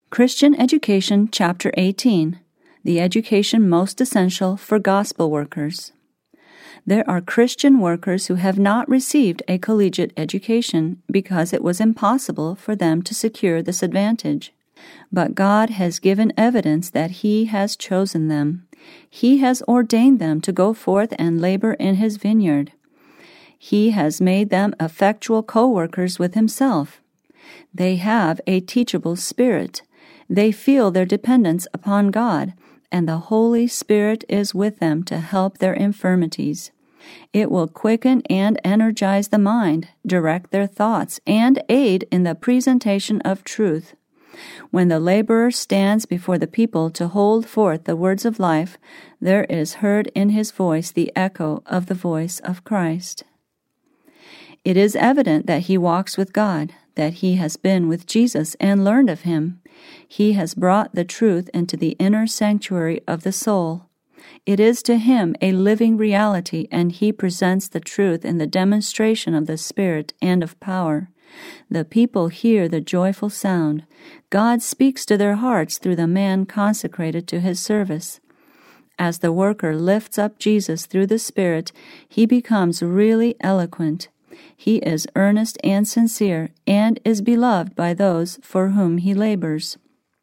Christian Education, Chapter 18, The Education Most Essential for Gospel Workers. There are Christian workers who have not received a collegiate education because it was impossible for them to secure this advantage. But God has given evidence that He has chosen them. He has ordained them to go forth and labor in His vineyard. He has made them effectual co-workers with Himself. They have a teachable spirit. They feel their dependence upon God, and the Holy Spirit is with them to help their infirmities. It will quicken and energize the mind, direct their thoughts, and aid in the presentation of truth. When the laborer stands before the people to hold forth the words of life, there is heard in his voice the echo of the voice of Christ. It is evident that he walks with God, that he has been with Jesus and learned of Him. He has brought the truth into the inner sanctuary of the soul. It is to him a living reality, and he presents the truth in the demonstration of the Spirit and of power. The people hear the joyful sound. God speaks to their hearts through the man consecrated to His service. As the worker lifts up Jesus through the Spirit, he becomes really eloquent. He is earnest and sincere, and is beloved by those for whom he labors.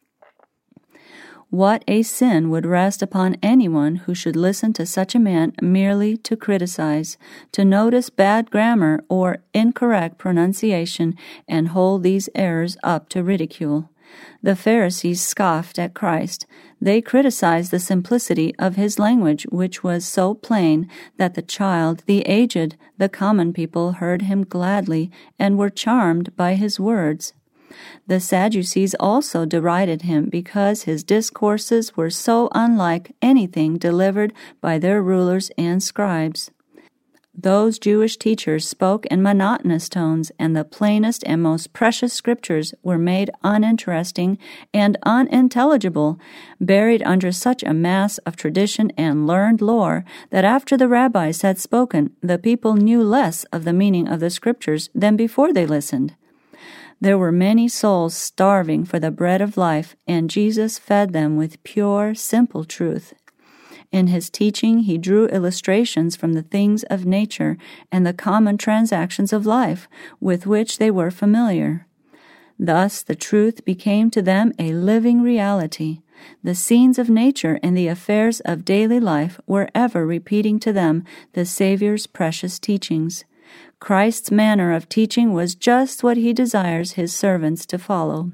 What a sin would rest upon anyone who should listen to such a man merely to criticize, to notice bad grammar or incorrect pronunciation, and hold these errors up to ridicule. The Pharisees scoffed at Christ. They criticized the simplicity of His language, which was so plain that the child, the aged, the common people heard Him gladly and were charmed by His words. The Sadducees also derided Him because His discourses were so unlike anything delivered by their rulers and scribes. Those Jewish teachers spoke in monotonous tones, and the plainest and most precious scriptures were made uninteresting and unintelligible, buried under such a mass of tradition and learned lore that after the rabbis had spoken, the people knew less of the meaning of the scriptures than before they listened. There were many souls starving for the bread of life, and Jesus fed them with pure, simple truth. In His teaching, He drew illustrations from the things of nature and the common transactions of life with which they were familiar. Thus, the truth became to them a living reality. The scenes of nature and the affairs of daily life were ever repeating to them the Savior's precious teachings. Christ's manner of teaching was just what He desires His servants to follow.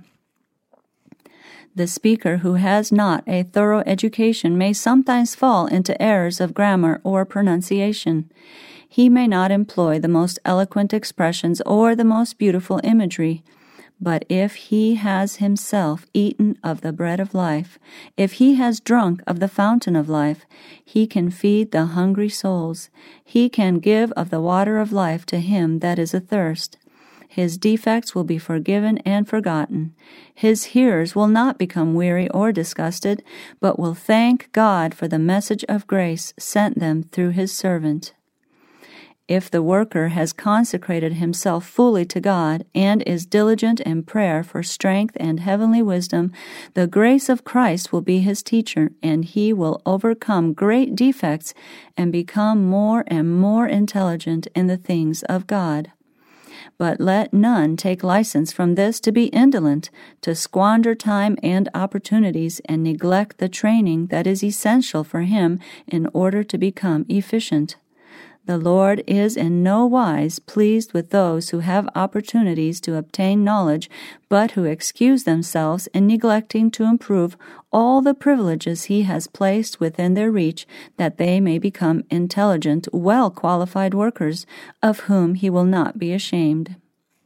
The speaker who has not a thorough education may sometimes fall into errors of grammar or pronunciation. He may not employ the most eloquent expressions or the most beautiful imagery. But if he has himself eaten of the bread of life, if he has drunk of the fountain of life, he can feed the hungry souls. He can give of the water of life to him that is athirst. His defects will be forgiven and forgotten. His hearers will not become weary or disgusted, but will thank God for the message of grace sent them through His servant. If the worker has consecrated himself fully to God and is diligent in prayer for strength and heavenly wisdom, the grace of Christ will be his teacher, and he will overcome great defects and become more and more intelligent in the things of God. But let none take license from this to be indolent, to squander time and opportunities, and neglect the training that is essential for him in order to become efficient. The Lord is in no wise pleased with those who have opportunities to obtain knowledge, but who excuse themselves in neglecting to improve all the privileges He has placed within their reach, that they may become intelligent, well-qualified workers, of whom He will not be ashamed.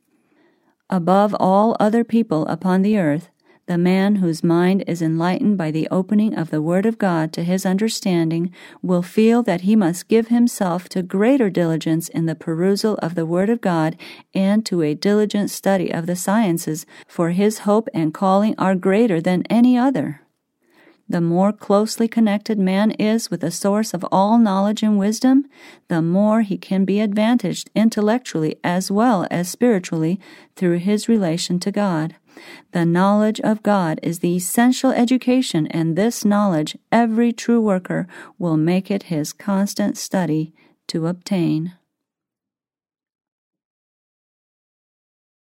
Above all other people upon the earth, the man whose mind is enlightened by the opening of the Word of God to his understanding will feel that he must give himself to greater diligence in the perusal of the Word of God and to a diligent study of the sciences, for his hope and calling are greater than any other. The more closely connected man is with the source of all knowledge and wisdom, the more he can be advantaged intellectually as well as spiritually through his relation to God. The knowledge of God is the essential education, and this knowledge every true worker will make it his constant study to obtain.